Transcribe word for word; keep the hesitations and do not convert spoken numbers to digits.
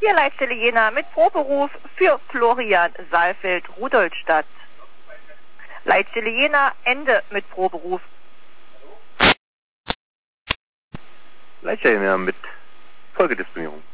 Hier Leitstelle Jena mit Proberuf für Florian Saalfeld, Rudolstadt. Leitstelle Jena, Ende mit Proberuf. Leitstelle Jena mit Folgedisponierung.